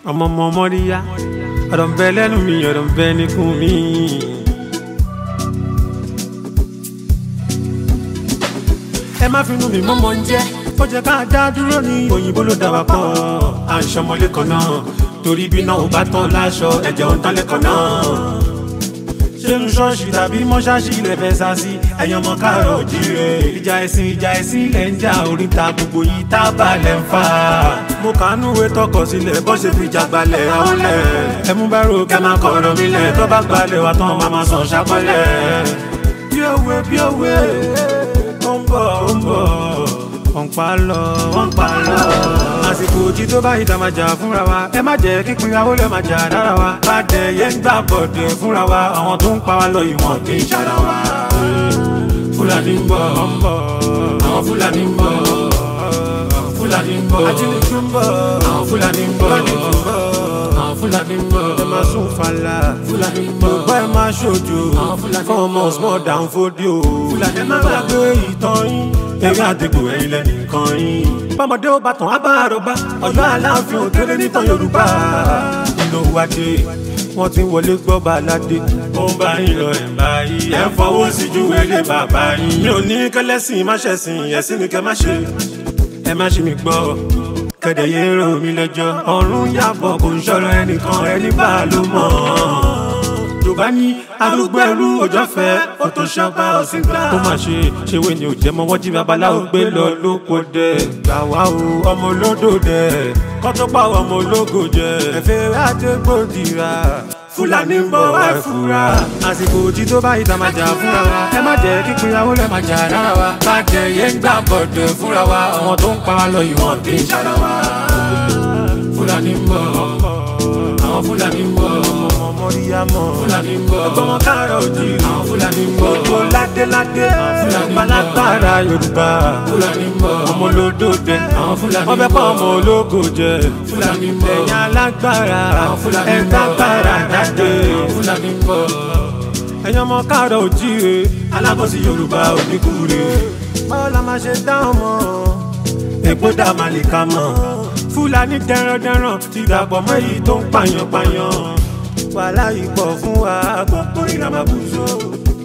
ọmọ mọ́ríyá ọ̀rọ̀ ń bẹ lẹ́nu mi ọ̀rọ̀ ń bẹ níkùn mi. ẹ má finú mi mọ́mọ́ ń jẹ́ ó jẹ́ ká dá dúró ní òyìnbó ló dá wa pọ̀ à ń ṣọmọlé kan náà torí bí náà ò bá tán láṣọ ẹ̀jẹ̀ ò ń tán lẹ́kọ̀ọ́ náà. ṣénu ṣọ́ọ̀ṣì tàbí mọ́ṣáṣì ilẹ̀ fẹ́ sá sí ẹ̀yàn ọmọ káàárọ̀ òjíire. ìjà ẹ̀sìn ilẹ̀ ń jà oríta gbogbo yìí tá a bá lẹ̀ ń fà. mo kàánú ìwé tọkọ sílẹ̀ bọ́ ṣe fi jàgbalẹ̀ ọ̀lẹ̀. ẹ mú bá rò kẹ́ máa kọ̀rọ̀ mi lẹ̀ tó bá gbalẹ̀ wà tán máa máa sàn ṣàpọ̀lẹ̀. bí òwe ó ń bọ̀ wọ́n pa lọ. àsìkò tí tó bá ìta máa jà fúnra wa ẹ má jẹ́ kíkún ìyàwó lẹ́ máa jà dára wa. bàdẹ yẹn ń gbà bọ̀dẹ̀ fúnra wa àwọn tó ń pa wá lọ ìwọ̀n kì í ṣara wa. Fúlàní ń bọ̀ àwọn Fúlàní ń bọ̀ Fúlàní ń bọ̀ ajínigbé ń bọ̀ àwọn Fúlàní ń bọ̀ àwọn Fúlàní ń bọ̀ ẹ máa sún fàlà Fúlàní ń bọ̀ bá ẹ máa ṣojo fún ọmọ small down fódìó. Fúlàní má gbàgbé ìtàn yín eré àdìgbò ẹ̀yìn lẹ́nìkan yín. bọ́mọdé ó bá tàn á bá àròbá Ọ̀yọ́ Aláàfin òkèrè nítàn Yorùbá. nínú wájú wọ́n ti wọlé gbọ́ baládé. ó ń bá yín lọ ẹ̀ báyìí ẹ̀ ń fọwọ́ sí ju wẹ́lẹ́ bàbá yín. mi ò ní kẹ́lẹ́sìn má ṣẹ̀sìn ẹ̀sìn ni kẹ́ má ṣe. ẹ má ṣe mi gbọ́ kẹ̀dẹ̀ yé rò mí lẹ́jọ́. ọ̀run yàbọ̀ kò ń ṣọ̀rọ̀ ẹnìkan ẹni bá ló mọ̀. Yorùbá ní arúgbó ẹrú òjò fẹ́ ó tó ṣọba ọ̀sìn gbà. ó mà ṣèwé ni ò jẹ́ mọ́ wọ́n jí babaláwo gbé lọ lóko dẹ̀. gbà wá o ọmọ olódò dẹ̀ kọ́ tó pa ọmọ ológo jẹ. ẹ̀fẹ̀ àdégbòdìrà Fúlàní ń bọ̀ wá fura. àsìkò tí tó bá ìta máa jà fúnra wa ẹ má jẹ́ kíkún ìyàwó lẹ́ máa jà dára wa. bàjẹ́ yẹn ń gbà bọ̀dẹ̀ fúnra wa àwọn tó ń pa wá lọ ìwọ̀n kì í ṣara wa. Fúlàní ń bọ̀ àwọn Fúlàní ń bọ̀ Fúlàní ń bọ̀ ọgbọ́n káàárọ̀ òjíire àwọn Fúlàní ń bọ̀ gbogbo ládéládé balágbára Yorùbá Fúlàní ń bọ̀ ọmọ olódòdè àwọn Fúlàní ń bọ̀ wọ́n fẹ́ pa ọmọ ológo jẹ Fúlàní ń bọ̀ ẹ̀yìn alágbára ẹ̀ńtàgbára jáde Fúlàní ń bọ̀ ẹ̀yìn ọmọ káàárọ̀ òjíire alábọ̀sí Yorùbá oníkúre. báwo la máa ṣe dá ọmọ èpo dá màlìkà mọ̀ Fúlàní dẹ̀rọ̀dẹ̀rọ̀ ti dàpọ̀ mọ́ èyí tó ń pààyàn wàhálà yìí pọ̀ fún wa gbogbo ìlànà bùsọ̀.